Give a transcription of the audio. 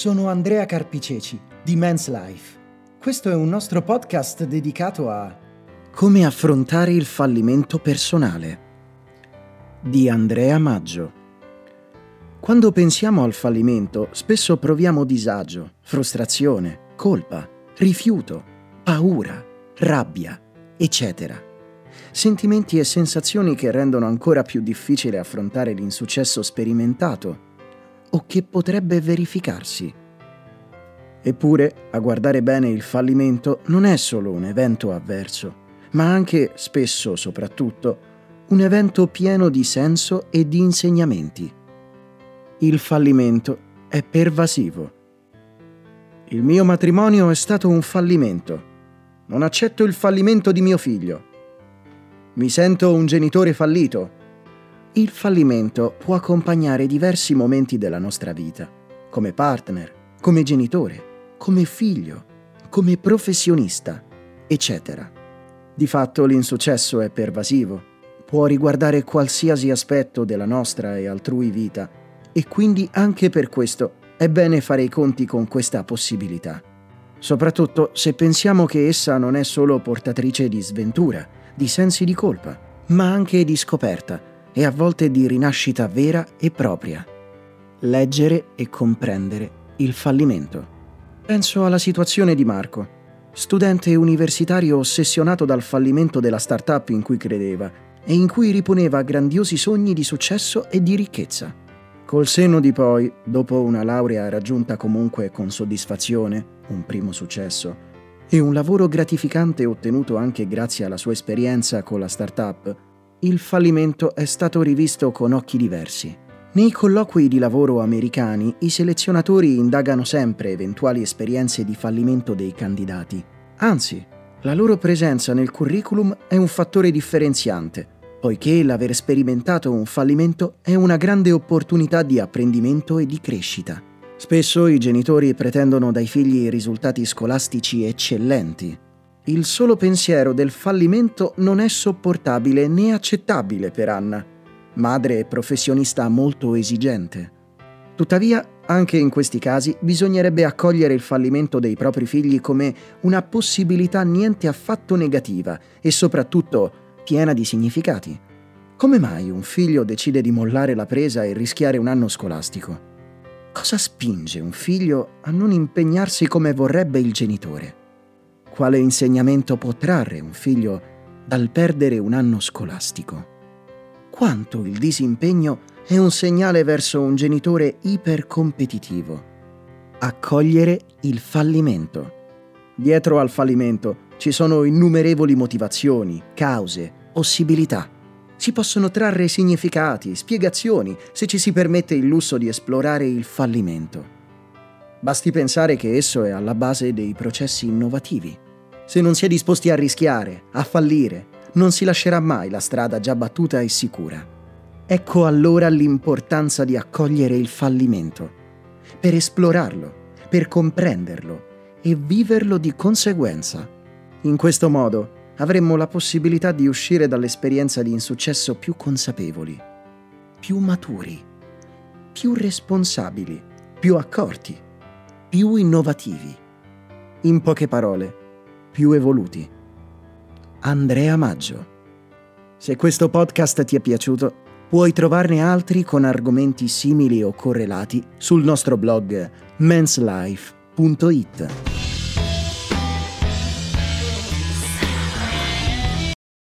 Sono Andrea Carpiceci di Men's Life. Questo è un nostro podcast dedicato a come affrontare il fallimento personale di Andrea Maggio. Quando pensiamo al fallimento, spesso proviamo disagio, frustrazione, colpa, rifiuto, paura, rabbia, eccetera. Sentimenti e sensazioni che rendono ancora più difficile affrontare l'insuccesso sperimentato o che potrebbe verificarsi. Eppure, a guardare bene, il fallimento non è solo un evento avverso, ma anche, spesso soprattutto, un evento pieno di senso e di insegnamenti. Il fallimento è pervasivo. Il mio matrimonio è stato un fallimento. Non accetto il fallimento di mio figlio. Mi sento un genitore fallito. Il fallimento può accompagnare diversi momenti della nostra vita, come partner, come genitore, come figlio, come professionista, eccetera. Di fatto l'insuccesso è pervasivo, può riguardare qualsiasi aspetto della nostra e altrui vita, e quindi anche per questo è bene fare i conti con questa possibilità. Soprattutto se pensiamo che essa non è solo portatrice di sventura, di sensi di colpa, ma anche di scoperta, e a volte di rinascita vera e propria. Leggere e comprendere il fallimento. Penso alla situazione di Marco, studente universitario ossessionato dal fallimento della startup in cui credeva e in cui riponeva grandiosi sogni di successo e di ricchezza. Col senno di poi, dopo una laurea raggiunta comunque con soddisfazione, un primo successo, e un lavoro gratificante ottenuto anche grazie alla sua esperienza con la startup, il fallimento è stato rivisto con occhi diversi. Nei colloqui di lavoro americani, i selezionatori indagano sempre eventuali esperienze di fallimento dei candidati. Anzi, la loro presenza nel curriculum è un fattore differenziante, poiché l'aver sperimentato un fallimento è una grande opportunità di apprendimento e di crescita. Spesso i genitori pretendono dai figli risultati scolastici eccellenti. Il solo pensiero del fallimento non è sopportabile né accettabile per Anna, madre e professionista molto esigente. Tuttavia, anche in questi casi, bisognerebbe accogliere il fallimento dei propri figli come una possibilità niente affatto negativa e soprattutto piena di significati. Come mai un figlio decide di mollare la presa e rischiare un anno scolastico? Cosa spinge un figlio a non impegnarsi come vorrebbe il genitore? Quale insegnamento può trarre un figlio dal perdere un anno scolastico? Quanto il disimpegno è un segnale verso un genitore ipercompetitivo. Accogliere il fallimento. Dietro al fallimento ci sono innumerevoli motivazioni, cause, possibilità. Si possono trarre significati, spiegazioni, se ci si permette il lusso di esplorare il fallimento. Basti pensare che esso è alla base dei processi innovativi. Se non si è disposti a rischiare, a fallire, non si lascerà mai la strada già battuta e sicura. Ecco allora l'importanza di accogliere il fallimento, per esplorarlo, per comprenderlo e viverlo di conseguenza. In questo modo avremmo la possibilità di uscire dall'esperienza di insuccesso più consapevoli, più maturi, più responsabili, più accorti, più innovativi. In poche parole, più evoluti. Andrea Maggio. Se questo podcast ti è piaciuto, puoi trovarne altri con argomenti simili o correlati sul nostro blog menslife.it.